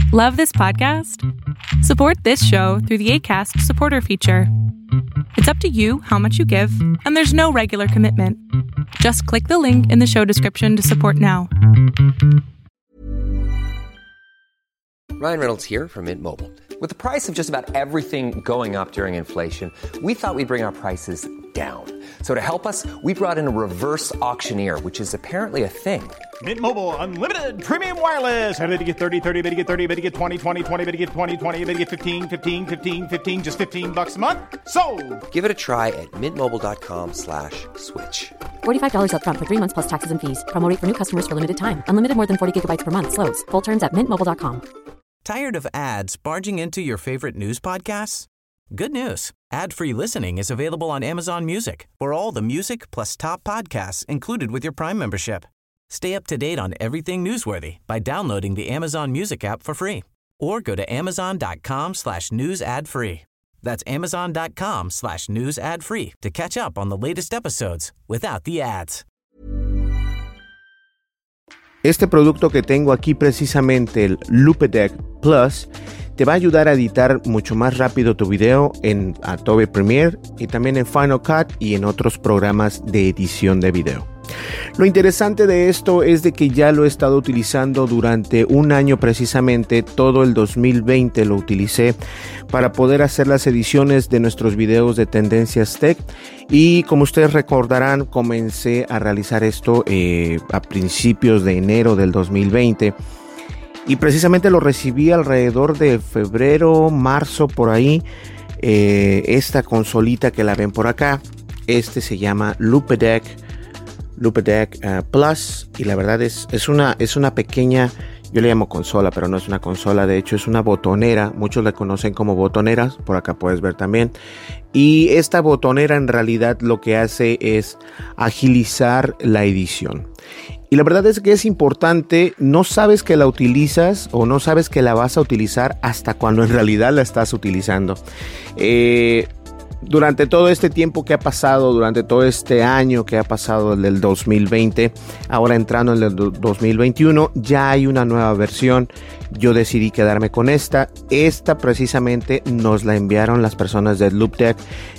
Love this podcast? Support this show through the Acast supporter feature. It's up to you how much you give, and there's no regular commitment. Just click the link in the show description to support now. Ryan Reynolds here from Mint Mobile. With the price of just about everything going up during inflation, we thought we'd bring our prices down. So to help us, we brought in a reverse auctioneer, which is apparently a thing. Mint Mobile Unlimited Premium Wireless. How to get 30, 30, how to get 30, how to get 20, 20, 20, how to get 20, 20, how to get 15, 15, 15, 15, just $15 a month? Sold! Give it a try at mintmobile.com/switch. $45 up front for 3 months plus taxes and fees. Promo rate for new customers for limited time. Unlimited more than 40 gigabytes per month. Slows full terms at mintmobile.com. Tired of ads barging into your favorite news podcasts? Good news. Ad-free listening is available on Amazon Music for all the music plus top podcasts included with your Prime membership. Stay up to date on everything newsworthy by downloading the Amazon Music app for free or go to amazon.com/news ad free. That's amazon.com/news ad free to catch up on the latest episodes without the ads. Este producto que tengo aquí, precisamente el Loupedeck Plus, te va a ayudar a editar mucho más rápido tu video en Adobe Premiere y también en Final Cut y en otros programas de edición de video. Lo interesante de esto es de que ya lo he estado utilizando durante un año, precisamente todo el 2020 lo utilicé para poder hacer las ediciones de nuestros videos de Tendencias Tech, y como ustedes recordarán, comencé a realizar esto a principios de enero del 2020 y precisamente lo recibí alrededor de febrero, marzo, por ahí. Esta consolita que la ven por acá, se llama Loupedeck Plus, y la verdad es una pequeña, yo le llamo consola, pero no es una consola, de hecho es una botonera, muchos la conocen como botoneras, por acá puedes ver también, y esta botonera en realidad lo que hace es agilizar la edición. Y la verdad es que es importante, no sabes que la utilizas o no sabes que la vas a utilizar hasta cuando en realidad la estás utilizando. Durante todo este tiempo que ha pasado, durante todo este año que ha pasado del 2020, ahora entrando en el 2021, ya hay una nueva versión. Yo decidí quedarme con esta. Esta precisamente nos la enviaron las personas de Loupedeck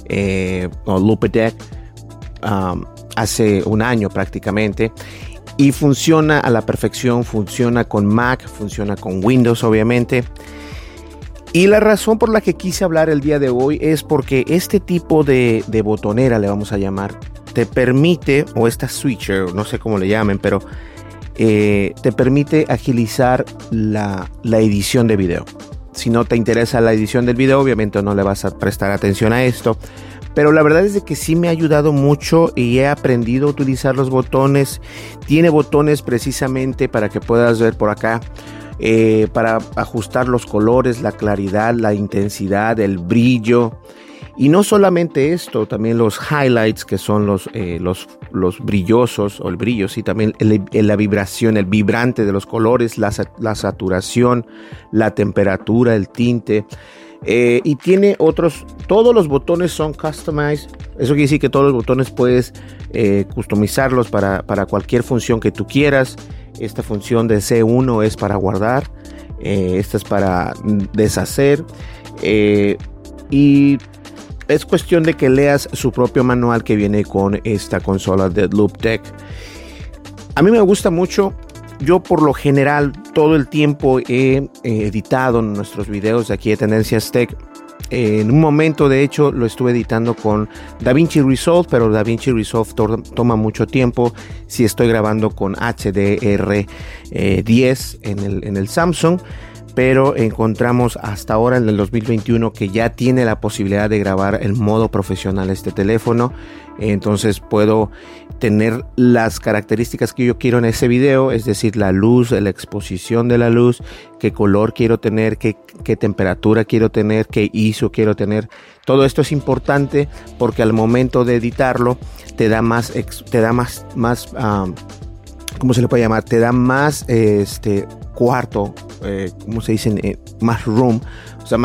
hace un año prácticamente. Y funciona a la perfección, funciona con Mac, funciona con Windows obviamente. Y la razón por la que quise hablar el día de hoy es porque este tipo de botonera, le vamos a llamar, te permite, o esta switcher, no sé cómo le llamen, pero te permite agilizar la edición de video. Si no te interesa la edición del video, obviamente no le vas a prestar atención a esto. Pero la verdad es de que sí me ha ayudado mucho y he aprendido a utilizar los botones. Tiene botones precisamente para que puedas ver por acá. Para ajustar los colores, la claridad, la intensidad, el brillo, y no solamente esto, también los highlights, que son los brillosos o el brillo, sí, también la vibración, el vibrante de los colores, la saturación, la temperatura, el tinte. Y tiene todos los botones son customized. Eso quiere decir que todos los botones puedes customizarlos para cualquier función que tú quieras. Esta función de C1 es para guardar, esta es para deshacer, y es cuestión de que leas su propio manual que viene con esta consola de Loupedeck. A mí me gusta mucho. Yo por lo general todo el tiempo he editado nuestros videos de aquí de Tendencias Tech. En un momento, de hecho, lo estuve editando con DaVinci Resolve, pero DaVinci Resolve toma mucho tiempo si estoy grabando con HDR10 en el Samsung. Pero encontramos hasta ahora en el 2021 que ya tiene la posibilidad de grabar el modo profesional este teléfono. Entonces puedo tener las características que yo quiero en ese video, es decir, la luz, la exposición de la luz, qué color quiero tener, qué temperatura quiero tener, qué ISO quiero tener. Todo esto es importante porque al momento de editarlo te da más ¿cómo se le puede llamar? Te da más cuarto, ¿cómo se dice? Más room, o sea,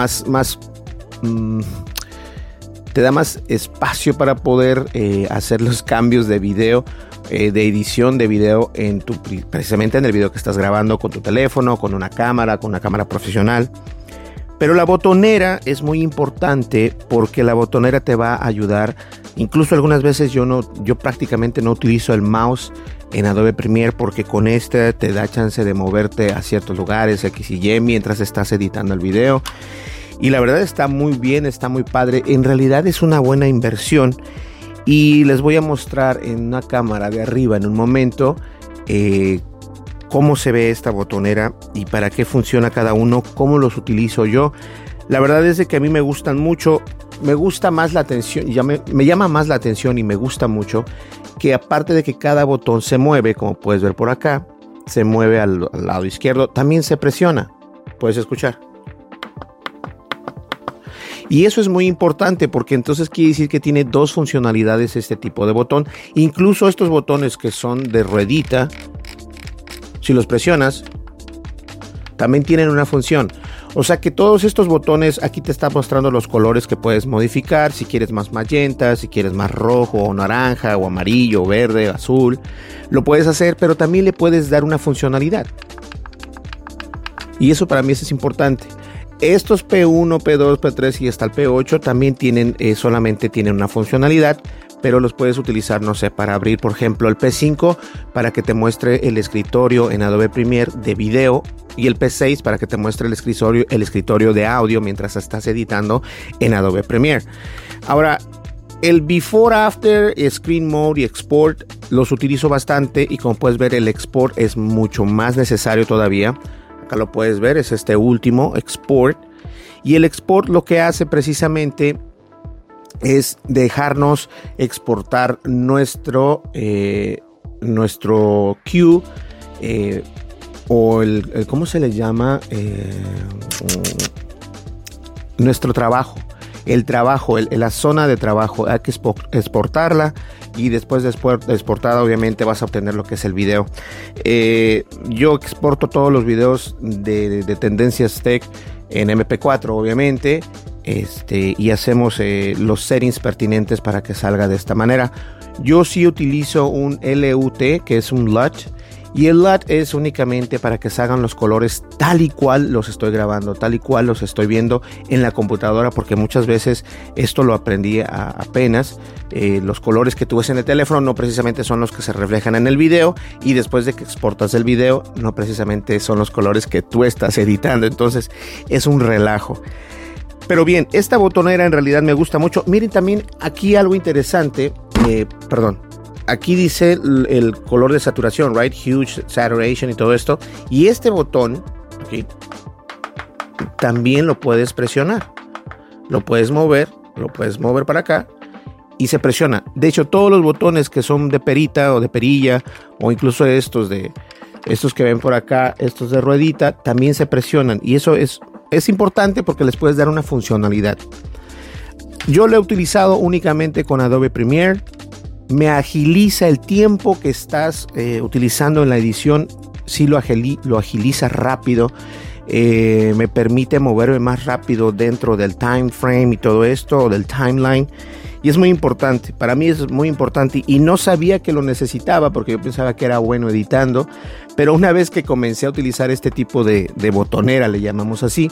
te da más espacio para poder hacer los cambios de video, de edición de video precisamente en el video que estás grabando con tu teléfono, con una cámara profesional. Pero la botonera es muy importante porque la botonera te va a ayudar. Incluso algunas veces yo prácticamente no utilizo el mouse en Adobe Premiere porque con este te da chance de moverte a ciertos lugares X y Y mientras estás editando el video. Y la verdad está muy bien, está muy padre. En realidad es una buena inversión. Y les voy a mostrar en una cámara de arriba en un momento cómo se ve esta botonera y para qué funciona cada uno, cómo los utilizo yo. La verdad es de que a mí me gustan mucho, me gusta más la atención, me llama más la atención y me gusta mucho que aparte de que cada botón se mueve, como puedes ver por acá, se mueve al lado izquierdo, también se presiona, puedes escuchar. Y eso es muy importante porque entonces quiere decir que tiene dos funcionalidades este tipo de botón. Incluso estos botones que son de ruedita, si los presionas, también tienen una función. O sea que todos estos botones, aquí te está mostrando los colores que puedes modificar. Si quieres más magenta, si quieres más rojo o naranja o amarillo, verde, azul, lo puedes hacer, pero también le puedes dar una funcionalidad. Y eso para mí es importante. Estos P1, P2, P3 y hasta el P8 también solamente tienen una funcionalidad, pero los puedes utilizar, no sé, para abrir, por ejemplo, el P5 para que te muestre el escritorio en Adobe Premiere de video y el P6 para que te muestre el escritorio de audio mientras estás editando en Adobe Premiere. Ahora, el Before, After, Screen Mode y Export los utilizo bastante y como puedes ver el Export es mucho más necesario todavía. Acá lo puedes ver, es este último, Export. Y el Export lo que hace precisamente es dejarnos exportar nuestro cue o el ¿cómo se le llama? Nuestro trabajo. El trabajo, la zona de trabajo, hay que exportarla y después de exportada obviamente vas a obtener lo que es el video. Yo exporto todos los videos de Tendencias Tech en MP4 obviamente, y hacemos los settings pertinentes para que salga de esta manera. Yo sí utilizo un LUT, que es un LUT. Y el LUT es únicamente para que salgan los colores tal y cual los estoy grabando, tal y cual los estoy viendo en la computadora, porque muchas veces esto lo aprendí apenas. Los colores que tú ves en el teléfono no precisamente son los que se reflejan en el video, y después de que exportas el video no precisamente son los colores que tú estás editando. Entonces es un relajo. Pero bien, esta botonera en realidad me gusta mucho. Miren también aquí algo interesante, aquí dice el color de saturación, right? Huge saturation y todo esto. Y este botón, aquí, también lo puedes presionar. Lo puedes mover para acá y se presiona. De hecho, todos los botones que son de perita o de perilla, o incluso estos que ven por acá, estos de ruedita, también se presionan. Y eso es importante porque les puedes dar una funcionalidad. Yo lo he utilizado únicamente con Adobe Premiere. Me agiliza el tiempo que estás utilizando en la edición. Sí lo agiliza rápido. Me permite moverme más rápido dentro del time frame y todo esto, o del timeline. Y es muy importante. Para mí es muy importante. Y no sabía que lo necesitaba porque yo pensaba que era bueno editando. Pero una vez que comencé a utilizar este tipo de botonera, le llamamos así,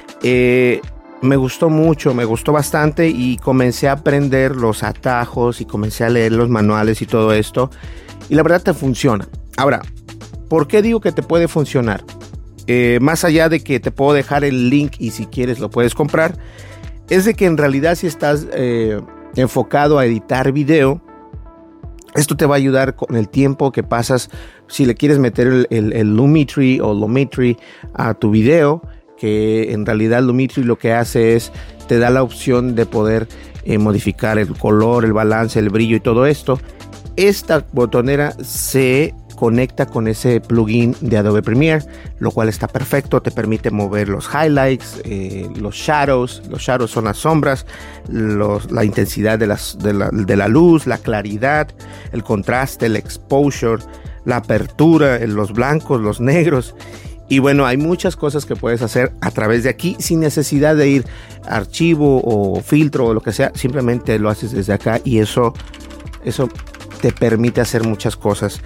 me gustó mucho, me gustó bastante y comencé a aprender los atajos y comencé a leer los manuales y todo esto. Y la verdad te funciona. Ahora, ¿por qué digo que te puede funcionar? Más allá de que te puedo dejar el link y si quieres lo puedes comprar, es de que en realidad si estás enfocado a editar video, esto te va a ayudar con el tiempo que pasas. Si le quieres meter el Lumetri o Lumetri a tu video, que en realidad Lumetri lo que hace es te da la opción de poder modificar el color, el balance, el brillo y todo esto. Esta botonera se conecta con ese plugin de Adobe Premiere, lo cual está perfecto. Te permite mover los highlights, los shadows. Los shadows son las sombras, la intensidad de la luz, la claridad, el contraste, el exposure, la apertura, los blancos, los negros. Y bueno, hay muchas cosas que puedes hacer a través de aquí sin necesidad de ir a archivo o filtro o lo que sea. Simplemente lo haces desde acá y eso te permite hacer muchas cosas.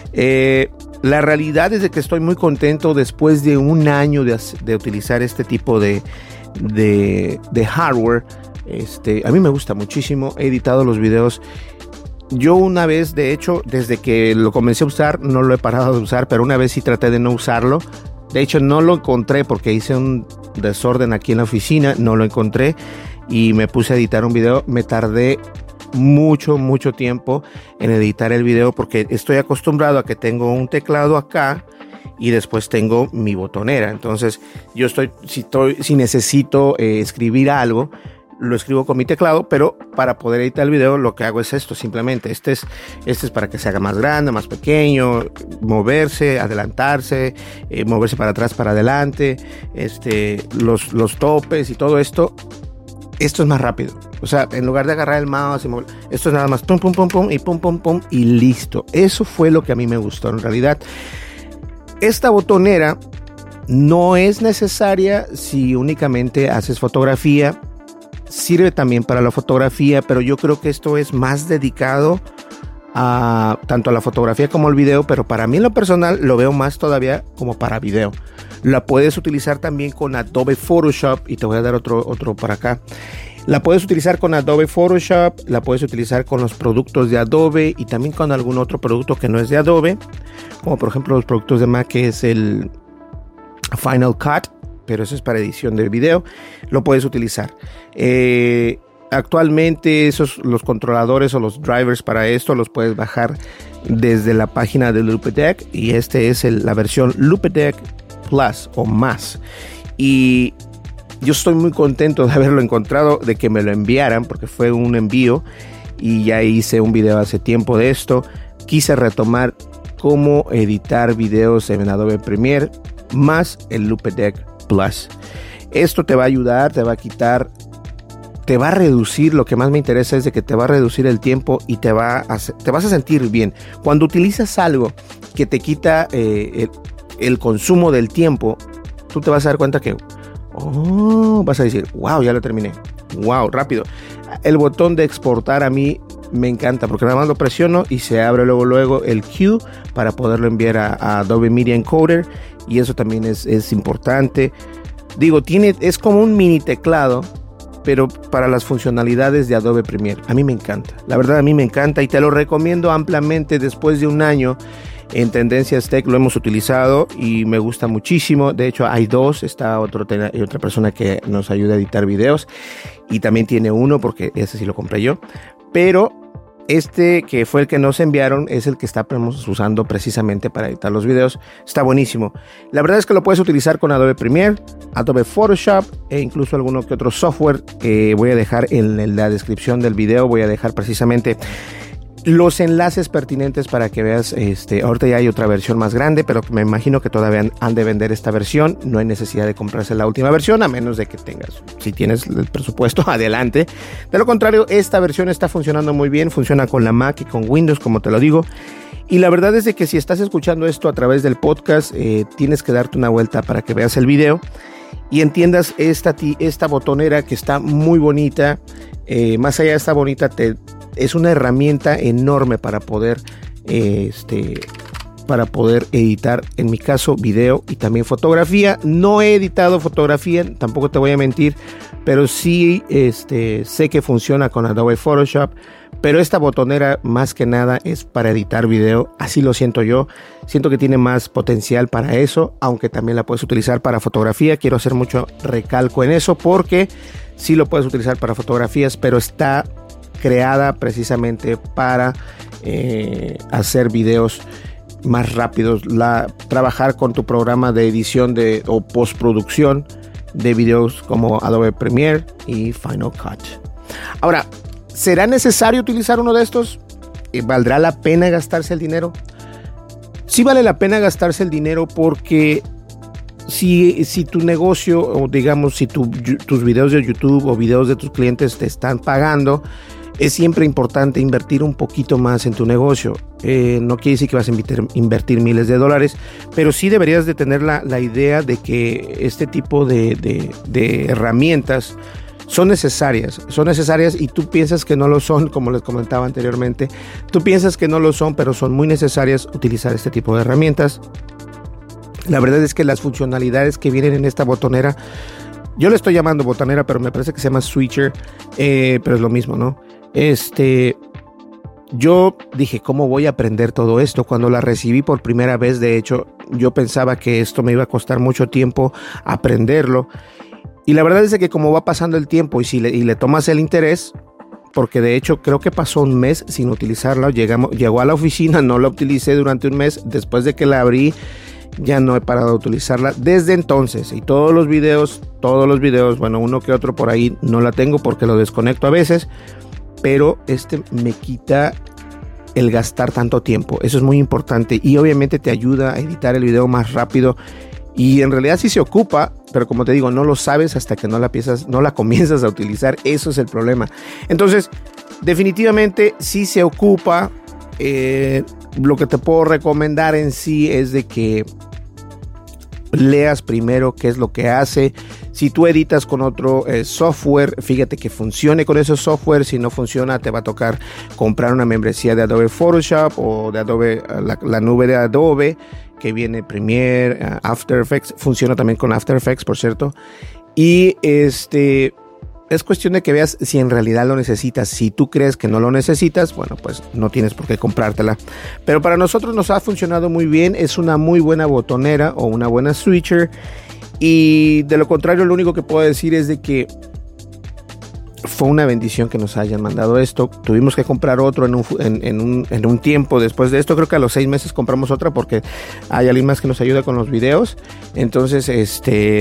La realidad es de que estoy muy contento después de un año de utilizar este tipo de hardware. A mí me gusta muchísimo. He editado los videos. Yo una vez, de hecho, desde que lo comencé a usar, no lo he parado de usar, pero una vez sí traté de no usarlo. De hecho, no lo encontré porque hice un desorden aquí en la oficina, no lo encontré y me puse a editar un video. Me tardé mucho tiempo en editar el video porque estoy acostumbrado a que tengo un teclado acá y después tengo mi botonera. Entonces, yo si necesito escribir algo, lo escribo con mi teclado, pero para poder editar el video lo que hago es esto, simplemente este es para que se haga más grande, más pequeño, moverse, adelantarse, moverse para atrás, para adelante, los topes y todo esto es más rápido. O sea, en lugar de agarrar el mouse y mover, esto es nada más pum pum y listo. Eso fue lo que a mí me gustó en realidad. Esta botonera no es necesaria si únicamente haces fotografía. Sirve también para la fotografía, pero yo creo que esto es más dedicado a tanto a la fotografía como al video, pero para mí en lo personal lo veo más todavía como para video. La puedes utilizar también con Adobe Photoshop y te voy a dar otro para acá. La puedes utilizar con Adobe Photoshop, la puedes utilizar con los productos de Adobe y también con algún otro producto que no es de Adobe, como por ejemplo los productos de Mac, que es el Final Cut, pero eso es para edición de video. Lo puedes utilizar. Actualmente los controladores o los drivers para esto los puedes bajar desde la página de Loupedeck y este es la versión Loupedeck Plus o más. Y yo estoy muy contento de haberlo encontrado, de que me lo enviaran, porque fue un envío y ya hice un video hace tiempo de esto. Quise retomar cómo editar videos en Adobe Premiere más el Loupedeck Plus. Esto te va a ayudar, te va a quitar, te va a reducir. Lo que más me interesa es de que te va a reducir el tiempo y te vas a sentir bien. Cuando utilizas algo que te quita el consumo del tiempo, tú te vas a dar cuenta que vas a decir, wow, ya lo terminé, wow, rápido. El botón de exportar a mí me encanta porque nada más lo presiono y se abre luego el queue para poderlo enviar a Adobe Media Encoder, y eso también es importante. Digo, es como un mini teclado, pero para las funcionalidades de Adobe Premiere. A mí me encanta, la verdad a mí me encanta y te lo recomiendo ampliamente. Después de un año en Tendencias Tech lo hemos utilizado y me gusta muchísimo. De hecho hay dos, está otra persona que nos ayuda a editar videos y también tiene uno porque ese sí lo compré yo, pero este que fue el que nos enviaron es el que estamos usando precisamente para editar los videos. Está buenísimo. La verdad es que lo puedes utilizar con Adobe Premiere, Adobe Photoshop e incluso alguno que otro software que voy a dejar en la descripción del video. Voy a dejar precisamente los enlaces pertinentes para que veas. Ahorita ya hay otra versión más grande, pero me imagino que todavía han de vender esta versión. No hay necesidad de comprarse la última versión, a menos de que si tienes el presupuesto, adelante. De lo contrario, esta versión está funcionando muy bien. Funciona con la Mac y con Windows, como te lo digo. Y la verdad es de que si estás escuchando esto a través del podcast, tienes que darte una vuelta para que veas el video y entiendas esta botonera que está muy bonita. Más allá de esta bonita, es una herramienta enorme para poder editar, en mi caso, video y también fotografía. No he editado fotografía, tampoco te voy a mentir, pero sí sé que funciona con Adobe Photoshop. Pero esta botonera más que nada es para editar video, así lo siento yo. Siento que tiene más potencial para eso, aunque también la puedes utilizar para fotografía. Quiero hacer mucho recalco en eso porque sí lo puedes utilizar para fotografías, pero está creada precisamente para hacer videos más rápidos, trabajar con tu programa de edición o postproducción de videos como Adobe Premiere y Final Cut. Ahora, ¿será necesario utilizar uno de estos? ¿Valdrá la pena gastarse el dinero? Sí vale la pena gastarse el dinero porque si tu negocio, o digamos si tus videos de YouTube o videos de tus clientes te están pagando, es siempre importante invertir un poquito más en tu negocio. No quiere decir que vas a invertir miles de dólares, pero sí deberías de tener la idea de que este tipo de herramientas son necesarias y tú piensas que no lo son, como les comentaba anteriormente, tú piensas que no lo son, pero son muy necesarias utilizar este tipo de herramientas. La verdad es que las funcionalidades que vienen en esta botonera, yo le estoy llamando botonera, pero me parece que se llama switcher, pero es lo mismo, ¿no? Yo dije, ¿cómo voy a aprender todo esto? Cuando la recibí por primera vez, de hecho, yo pensaba que esto me iba a costar mucho tiempo aprenderlo. Y la verdad es que como va pasando el tiempo y le tomas el interés, porque de hecho creo que pasó un mes sin utilizarla, llegó a la oficina, no la utilicé durante un mes, después de que la abrí, ya no he parado de utilizarla desde entonces. Y todos los videos, bueno, uno que otro por ahí no la tengo porque lo desconecto a veces, pero me quita el gastar tanto tiempo. Eso es muy importante y obviamente te ayuda a editar el video más rápido. Y en realidad sí se ocupa, pero como te digo, no lo sabes hasta que no la comienzas a utilizar. Eso es el problema. Entonces, definitivamente sí se ocupa. Lo que te puedo recomendar en sí es de que leas primero qué es lo que hace. Si tú editas con otro software, fíjate que funcione con ese software. Si no funciona, te va a tocar comprar una membresía de Adobe Photoshop o de Adobe, la nube de Adobe, que viene Premiere, After Effects. Funciona también con After Effects, por cierto. Y es cuestión de que veas si en realidad lo necesitas. Si tú crees que no lo necesitas, bueno, pues no tienes por qué comprártela. Pero para nosotros nos ha funcionado muy bien. Es una muy buena botonera o una buena switcher. Y de lo contrario, lo único que puedo decir es de que fue una bendición que nos hayan mandado esto. Tuvimos que comprar otro en un tiempo después de esto. Creo que a los 6 meses compramos otra porque hay alguien más que nos ayuda con los videos. Entonces,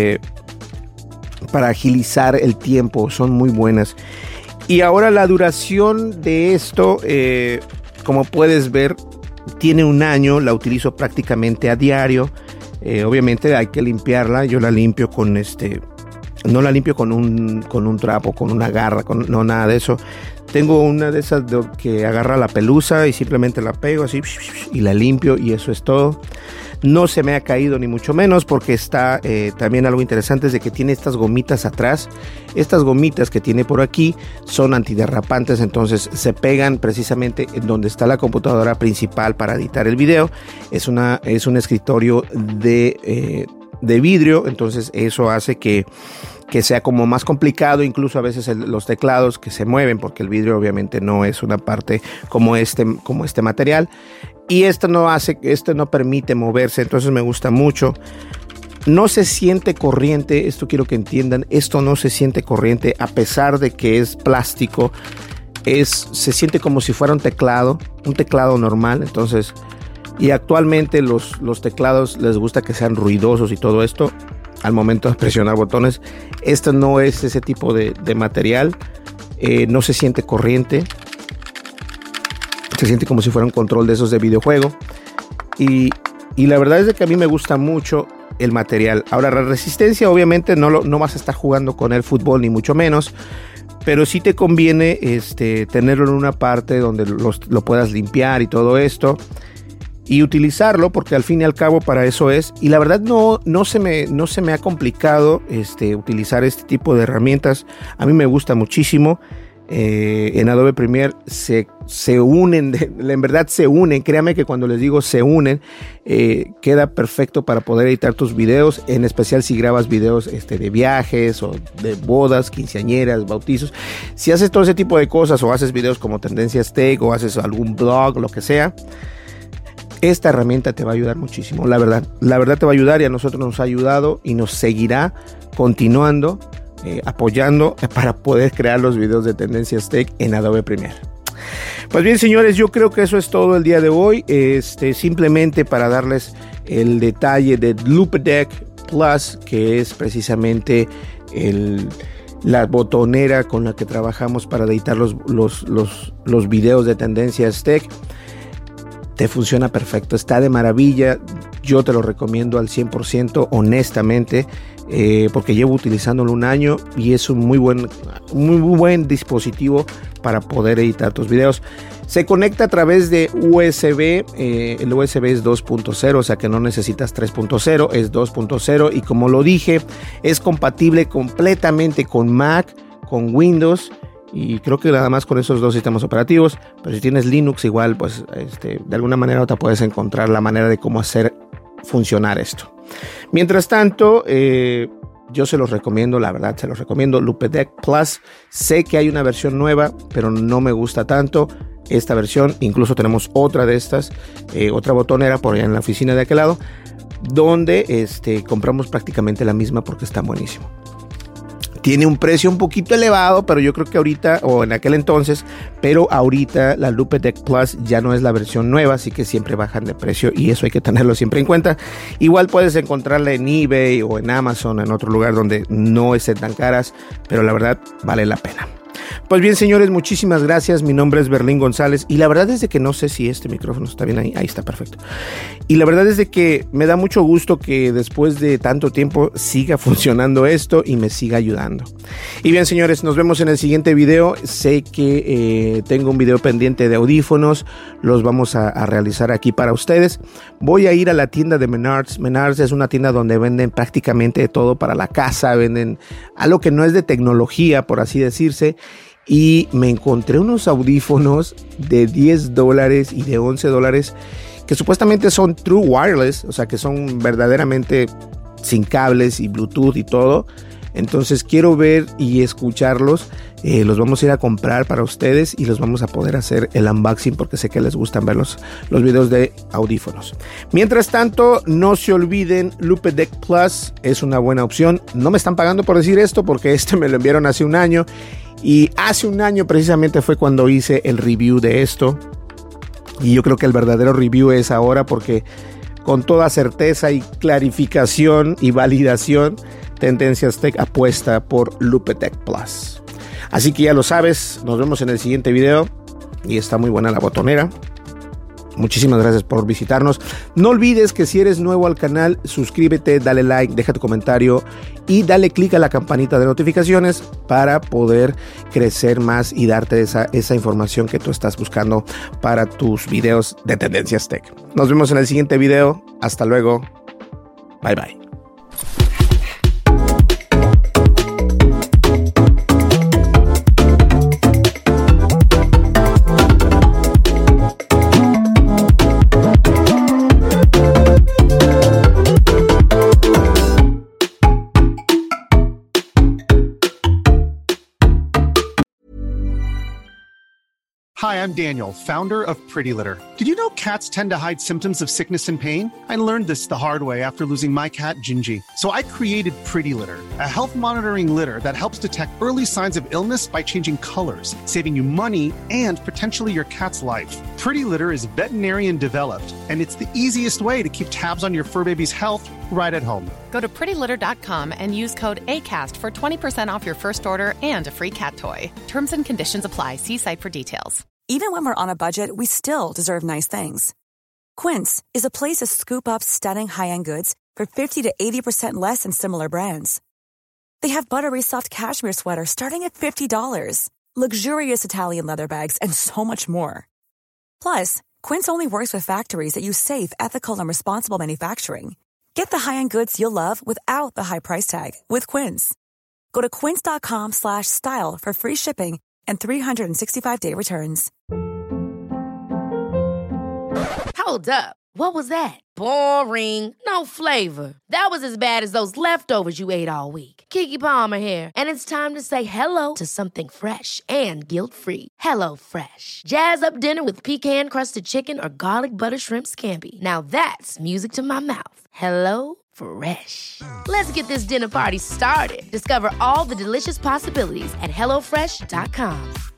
para agilizar el tiempo, son muy buenas. Y ahora la duración de esto, como puedes ver, tiene 1 año. La utilizo prácticamente a diario. Obviamente hay que limpiarla. Yo la limpio con no la limpio con un trapo, con una garra, no nada de eso. Tengo una de esas que agarra la pelusa y simplemente la pego así y la limpio y eso es todo. No se me ha caído ni mucho menos porque está también algo interesante es de que tiene estas gomitas atrás. Estas gomitas que tiene por aquí son antiderrapantes, entonces se pegan precisamente en donde está la computadora principal para editar el video. Es un escritorio de vidrio, entonces eso hace que sea como más complicado, incluso a veces los teclados que se mueven porque el vidrio obviamente no es una parte como este material. Y esto no permite moverse, entonces me gusta mucho. No se siente corriente, esto quiero que entiendan, esto no se siente corriente a pesar de que es plástico. Se siente como si fuera un teclado normal, entonces. Y actualmente los teclados les gusta que sean ruidosos y todo esto al momento de presionar botones. Esto no es ese tipo de material, no se siente corriente. Se siente como si fuera un control de esos de videojuego. Y la verdad es de que a mí me gusta mucho el material. Ahora, la resistencia, obviamente, no vas a estar jugando con el fútbol, ni mucho menos. Pero sí te conviene tenerlo en una parte donde lo puedas limpiar y todo esto. Y utilizarlo, porque al fin y al cabo para eso es. Y la verdad no se me ha complicado utilizar este tipo de herramientas. A mí me gusta muchísimo. En Adobe Premiere se unen, en verdad se unen, créame que cuando les digo se unen, queda perfecto para poder editar tus videos, en especial si grabas videos de viajes o de bodas, quinceañeras, bautizos. Si haces todo ese tipo de cosas o haces videos como Tendencias Tech o haces algún blog, lo que sea, esta herramienta te va a ayudar muchísimo, la verdad te va a ayudar y a nosotros nos ha ayudado y nos seguirá continuando apoyando para poder crear los videos de Tendencias Tech en Adobe Premiere. Pues bien, señores, yo creo que eso es todo el día de hoy. Simplemente para darles el detalle de Loupedeck Plus, que es precisamente la botonera con la que trabajamos para editar los videos de Tendencias Tech. Te funciona perfecto, está de maravilla. Yo te lo recomiendo al 100%, honestamente, porque llevo utilizándolo 1 año y es un muy buen dispositivo para poder editar tus videos. Se conecta a través de USB, el USB es 2.0, o sea que no necesitas 3.0, es 2.0 y como lo dije, es compatible completamente con Mac, con Windows, y creo que nada más con esos dos sistemas operativos. Pero si tienes Linux, igual pues de alguna manera u otra puedes encontrar la manera de cómo hacer funcionar esto. Mientras tanto, yo se los recomiendo, la verdad se los recomiendo, Loupedeck Plus. Sé que hay una versión nueva, pero no me gusta tanto esta versión. Incluso tenemos otra de estas, otra botonera por allá en la oficina de aquel lado, donde compramos prácticamente la misma porque está buenísimo. Tiene un precio un poquito elevado, pero yo creo que ahorita, o en aquel entonces, pero ahorita la Loupedeck Plus ya no es la versión nueva, así que siempre bajan de precio y eso hay que tenerlo siempre en cuenta. Igual puedes encontrarla en eBay o en Amazon, en otro lugar donde no estén tan caras, pero la verdad vale la pena. Pues bien, señores, muchísimas gracias. Mi nombre es Berlín González y la verdad es de que no sé si este micrófono está bien ahí. Ahí está, perfecto. Y la verdad es de que me da mucho gusto que después de tanto tiempo siga funcionando esto y me siga ayudando. Y bien, señores, nos vemos en el siguiente video. Sé que tengo un video pendiente de audífonos. Los vamos a realizar aquí para ustedes. Voy a ir a la tienda de Menards. Menards es una tienda donde venden prácticamente todo para la casa. Venden algo que no es de tecnología, por así decirse. Y me encontré unos audífonos de $10 y de $11 que supuestamente son true wireless, o sea que son verdaderamente sin cables y Bluetooth y todo. Entonces quiero ver y escucharlos. Los vamos a ir a comprar para ustedes y los vamos a poder hacer el unboxing porque sé que les gustan ver los videos de audífonos. Mientras tanto, no se olviden, Loupedeck Plus es una buena opción. No me están pagando por decir esto porque me lo enviaron hace un año. Y hace un año precisamente fue cuando hice el review de esto. Y yo creo que el verdadero review es ahora porque con toda certeza y clarificación y validación, Tendencias Tech apuesta por Loupedeck Plus. Así que ya lo sabes, nos vemos en el siguiente video. Y está muy buena la botonera. Muchísimas gracias por visitarnos. No olvides que si eres nuevo al canal, suscríbete, dale like, deja tu comentario y dale click a la campanita de notificaciones para poder crecer más y darte esa información que tú estás buscando para tus videos de Tendencias Tech. Nos vemos en el siguiente video. Hasta luego. Bye bye. Hi, I'm Daniel, founder of Pretty Litter. Did you know cats tend to hide symptoms of sickness and pain? I learned this the hard way after losing my cat, Gingy. So I created Pretty Litter, a health monitoring litter that helps detect early signs of illness by changing colors, saving you money and potentially your cat's life. Pretty Litter is veterinarian developed, and it's the easiest way to keep tabs on your fur baby's health right at home. Go to prettylitter.com and use code ACAST for 20% off your first order and a free cat toy. Terms and conditions apply. See site for details. Even when we're on a budget, we still deserve nice things. Quince is a place to scoop up stunning high-end goods for 50 to 80% less than similar brands. They have buttery soft cashmere sweaters starting at $50, luxurious Italian leather bags, and so much more. Plus, Quince only works with factories that use safe, ethical, and responsible manufacturing. Get the high-end goods you'll love without the high price tag with Quince. Go to quince.com/style for free shipping and 365-day returns. Hold up. What was that? Boring. No flavor. That was as bad as those leftovers you ate all week. Keke Palmer here, and it's time to say hello to something fresh and guilt-free. Hello Fresh. Jazz up dinner with pecan-crusted chicken or garlic butter shrimp scampi. Now that's music to my mouth. Hello Fresh. Let's get this dinner party started. Discover all the delicious possibilities at HelloFresh.com.